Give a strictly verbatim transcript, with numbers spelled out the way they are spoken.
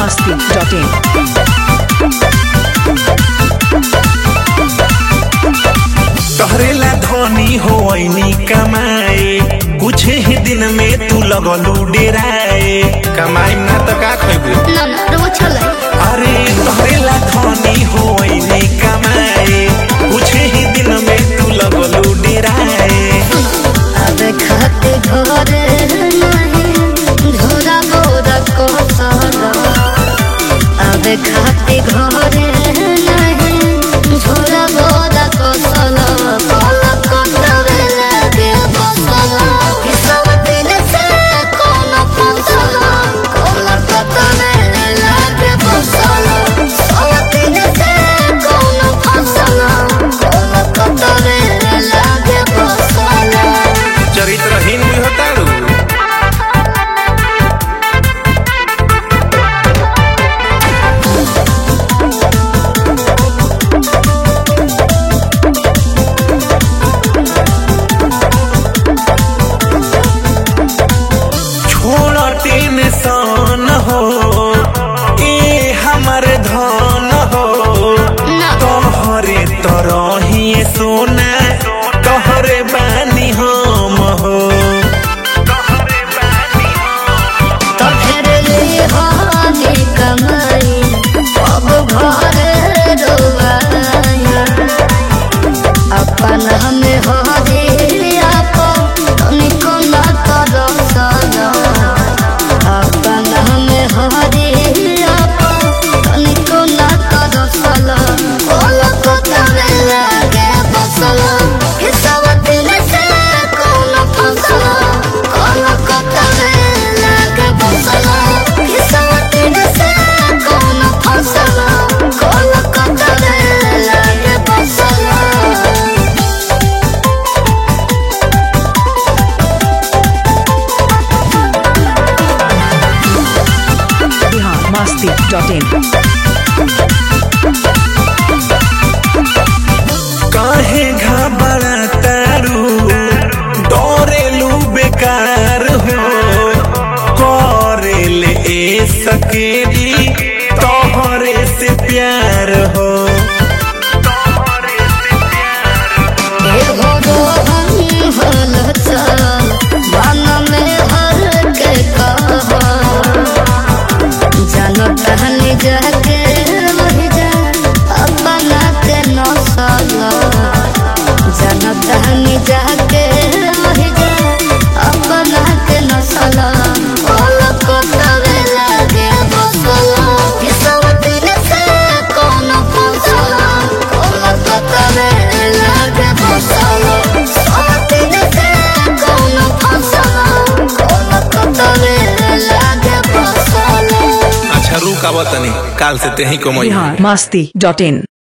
मस्ती dot इन। तोहरेला धनी होइनी कमाए, कुछ ही दिन में तू लगलू डेराए। कमाई ना तो का खइबे ना ना रो चले। अरे तोहरेला धनी होइनी कमाए, कुछ ही दिन में तू लगलू डेराए। अब खाते घरे नहीं झोरा बोरा को सारा। अब खाते घरे नहीं झोरा बोरा को सारा। कोला कोटरे लगे बसला सब दिन से कौन फसला। कोला कोटरे लगे बसला सब दिन से कौन फसला। कोला कोटरे लगे बसला। चरित्रहीन भी होता रू। छोड़ टेंशन हो ए हमर धन हो। तोहरे तरही सोना तोहरे बानी हम हो। तो फिर ले हानि कमाई अब घरे रोवाया। अपन हमें हानि अपन निको ना करो सना। अपन हमें हानि अपन निको ना करो सना। कोला को तने लगे बसला सब दिन से कौन फसला। कोला को तने लगे बसला सब दिन से कौन फसला। कोला को तने लगे बसला। Bihar Masti dot in. काहे घबरातारू डरेलू बेकार हो। करेले ए सकेली तोहरे से प्यार हो। एगो रोहन हल चल मन में हर के कहा। जानो टहनी जाके वही जा अपना के नौसला। जानो टहनी जाके वही जा अपना के नौसला। कोला को तवे लगे बसला सब दिन से कौन फसला। कोला को तवे लगे बसला सब दिन से कौन फसला। कोला को तवे लगे बसला। अच्छा रुक आवतनी काल से तेही कमाई। बिहार मस्ती डॉट इन।